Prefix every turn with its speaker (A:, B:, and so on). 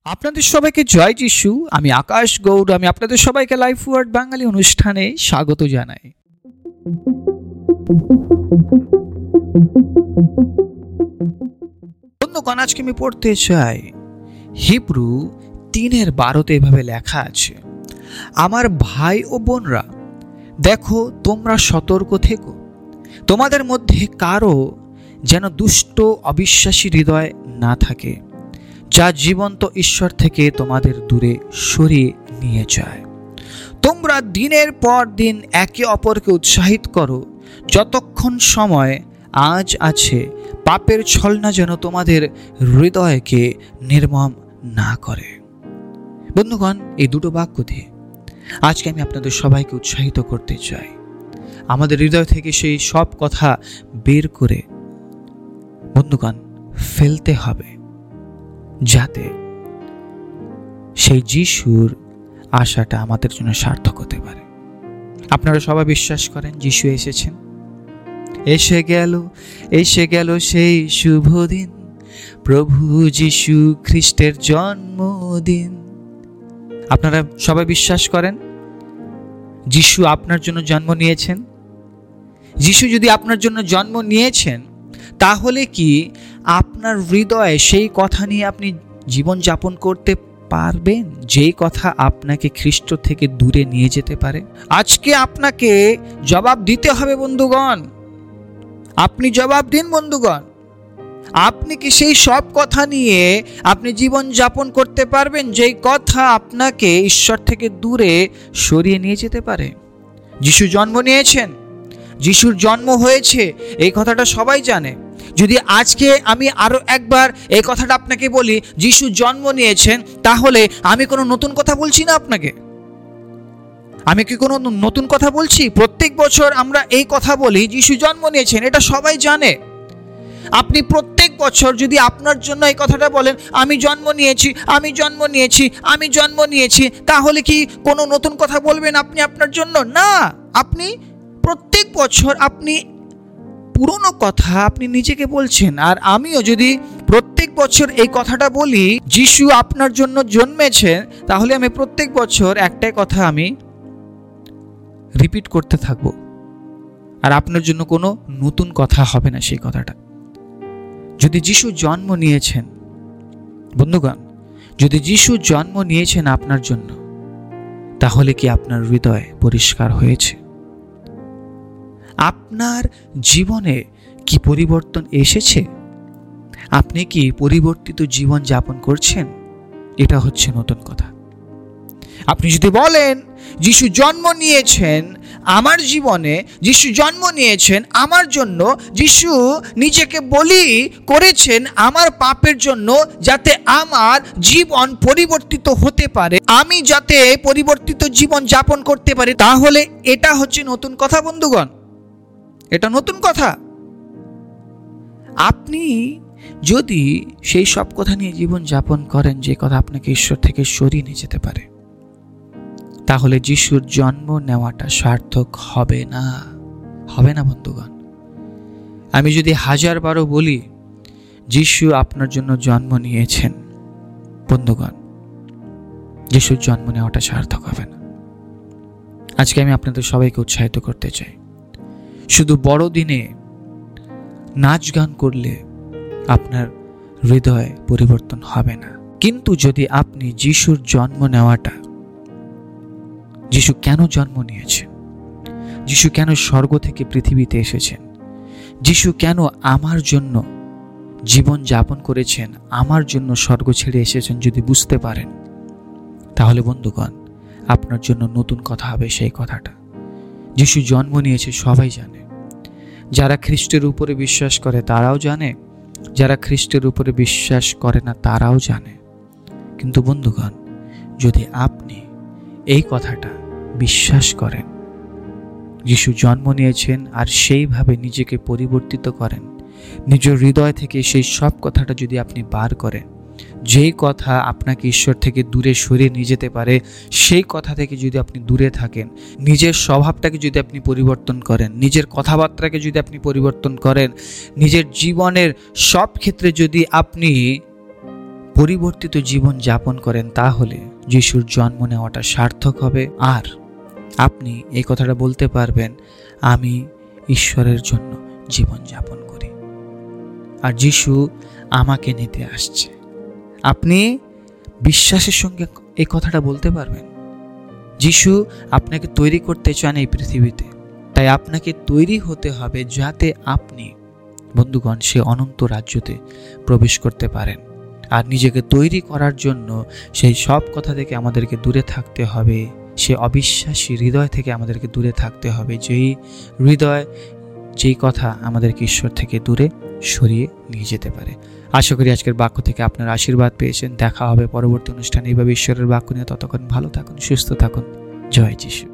A: আপনাদের সবাইকে জয় যিশু। আমি আকাশ গৌড়। আমি আপনাদের সবাইকে লাইফ ওয়ার্ড বাঙালি অনুষ্ঠানে স্বাগত জানাই। বন্ধুগণ, আজকে আমি পড়তে চাই হিব্রু 3:12 এভাবে লেখা আছে, আমার ভাই ও বোনরা, দেখো তোমরা সতর্ক থেকো, তোমাদের মধ্যে কারো যেন দুষ্ট অবিশ্বাসী হৃদয় না থাকে, যা জীবন্ত ঈশ্বর থেকে তোমাদের দূরে সরিয়ে নিয়ে যায়। তোমরা দিনের পর দিন একে অপরকে উৎসাহিত করো, যতক্ষণ সময় আজ আছে, পাপের ছলনা যেন তোমাদের হৃদয়কে নির্মম না করে। বন্ধুগণ, এই দুটো বাক্য দিয়ে আজকে আমি আপনাদের সবাইকে উৎসাহিত করতে চাই। আমাদের হৃদয় থেকে সেই সব কথা বের করে বন্ধুগণ ফেলতে হবে, যাতে সেই যিশুর আশাটা আমাদের জন্য সার্থক হতে পারে। আপনারা সবাই বিশ্বাস করেন যিশু এসেছেন? এসে গেল সেই শুভ দিন, প্রভু যিশু খ্রিস্টের জন্মদিন। আপনারা সবাই বিশ্বাস করেন যিশু আপনার জন্য জন্ম নিয়েছেন? যিশু যদি আপনার জন্য জন্ম নিয়েছেন, তাহলে কি আপনার হৃদয়ে সেই কথা নিয়ে আপনি জীবন যাপন করতে পারবেন, যেই কথা আপনাকে খ্রিস্ট থেকে দূরে নিয়ে যেতে পারে? আজকে আপনাকে জবাব দিতে হবে বন্ধুগণ। আপনি জবাব দিন বন্ধুগণ। আপনি কি সেই সব কথা নিয়ে আপনি জীবন যাপন করতে পারবেন, যেই কথা আপনাকে ঈশ্বর থেকে দূরে সরিয়ে নিয়ে যেতে পারে? যিশু জন্ম নিয়েছেন, যিশুর জন্ম হয়েছে, এই কথাটা সবাই জানে। যদি আজকে আমি আরো একবার এই কথাটা আপনাকে বলি, যিশু জন্ম নিয়েছেন, তাহলে আমি কোনো নতুন কথা বলছি না আপনাকে। আমি কি কোনো নতুন কথা বলছি? প্রত্যেক বছর আমরা এই কথা বলি, যিশু জন্ম নিয়েছেন, এটা সবাই জানে। আপনি প্রত্যেক বছর যদি আপনার জন্য এই কথাটা বলেন, আমি জন্ম নিয়েছি, আমি জন্ম নিয়েছি, আমি জন্ম নিয়েছি, তাহলে কি কোনো নতুন কথা বলবেন আপনি আপনার জন্য? না। আপনি প্রত্যেক বছর আপনি পুরনো কথা আপনি নিজেকে বলছেন। আর আমিও যদি প্রত্যেক বছর এই কথাটা বলি, যিশু আপনার জন্য জন্মেছেন, তাহলে আমি প্রত্যেক বছর একটাই কথা আমি রিপিট করতে থাকবো, আর আপনার জন্য কোনো নতুন কথা হবে না সেই কথাটা। যদি যিশু জন্ম নিয়েছেন বন্ধুগণ, যদি যিশু জন্ম নিয়েছেন আপনার জন্য, তাহলে কি আপনার হৃদয় পরিষ্কার হয়েছে? আপনার জীবনে কি পরিবর্তন এসেছে? আপনি কি পরিবর্তিত জীবন যাপন করছেন? এটা হচ্ছে নতুন কথা। আপনি যদি বলেন যিশু জন্ম নিয়েছেন আমার জীবনে, যিশু জন্ম নিয়েছেন আমার জন্য, যিশু নিজেকে বলি করেছেন আমার পাপের জন্য, যাতে আমার জীবন পরিবর্তিত হতে পারে, আমি যাতে পরিবর্তিত জীবন যাপন করতে পারি, তাহলে এটা হচ্ছে নতুন কথা বন্ধুগণ। এটা নতুন কথা। আপনি যদি সেই সব কথা নিয়ে জীবন যাপন করেন, যে কথা আপনাকে ঈশ্বর থেকে সরিয়ে নিয়ে যেতে পারে, তাহলে যিশুর জন্ম নেওয়াটা সার্থক হবে না, হবে না বন্ধুগণ। আমি যদি 1000 বলি যিশু আপনার জন্য জন্ম নিয়েছেন, বন্ধুগণ, যিশুর জন্ম নেওয়াটা সার্থক হবে না। আজকে আমি আপনাদের সবাইকে উৎসাহিত করতে চাই, শুধু বড়দিনে নাচ গান করলে আপনার হৃদয় পরিবর্তন হবে না। কিন্তু যদি আপনি যিশুর জন্ম নেওয়াটা, যিশু কেন জন্ম নিয়েছেন, যিশু কেন স্বর্গ থেকে পৃথিবীতে এসেছেন, যিশু কেন আমার জন্য জীবন যাপন করেছেন, আমার জন্য স্বর্গ ছেড়ে এসেছেন, যদি বুঝতে পারেন, তাহলে বন্ধুগণ আপনার জন্য নতুন কথা হবে সেই কথাটা। যিশু জন্ম নিয়েছে সবাই জানে, যারা খ্রিস্টের উপরে বিশ্বাস করে তারাও জানে, যারা খ্রিস্টের উপরে বিশ্বাস করে না তারাও জানে। কিন্তু বন্ধুগণ, যদি আপনি এই কথাটা বিশ্বাস করেন, যিশু জন্ম নিয়েছেন, আর সেইভাবে নিজেকে পরিবর্তিত করেন, নিজের হৃদয় থেকে সেই সব কথাটা যদি আপনি বার করেন, যেই কথা আপনাকে ঈশ্বর থেকে দূরে সরিয়ে নিয়ে যেতে পারে, সেই কথা থেকে যদি আপনি দূরে থাকেন, নিজের স্বভাবটাকে যদি আপনি পরিবর্তন করেন, নিজের কথাবার্তাকে যদি আপনি পরিবর্তন করেন, নিজের জীবনের সব ক্ষেত্রে যদি আপনি পরিবর্তিত জীবন যাপন করেন, তাহলে যিশুর জন্ম নেওয়াটা সার্থক হবে। আর আপনি এই কথাটা বলতে পারবেন, আমি ঈশ্বরের জন্য জীবন যাপন করি আর যিশু আমাকে নিতে আসছে। আপনি বিশ্বাসের সঙ্গে এই কথাটা বলতে পারবেন। যিশু আপনাকে তৈরি করতে চান এই পৃথিবীতে, তাই আপনাকে তৈরি হতে হবে যাতে আপনি বন্ধুগণ সে অনন্ত রাজ্যতে প্রবেশ করতে পারেন। আর নিজেকে তৈরি করার জন্য সেই সব কথা থেকে আমাদেরকে দূরে থাকতে হবে, সে অবিশ্বাসী হৃদয় থেকে আমাদেরকে দূরে থাকতে হবে, যেই হৃদয় যেই কথা আমাদেরকে ঈশ্বর থেকে দূরে সরিয়ে নিয়ে যেতে পারে। আশা করি আজকের বাক্য থেকে আপনার আশীর্বাদ পেয়েছেন। দেখা হবে পরবর্তী অনুষ্ঠানে এইভাবে ঈশ্বরের বাক্য নিয়ে। ততক্ষণ ভালো থাকুন, সুস্থ থাকুন। জয় যিশু।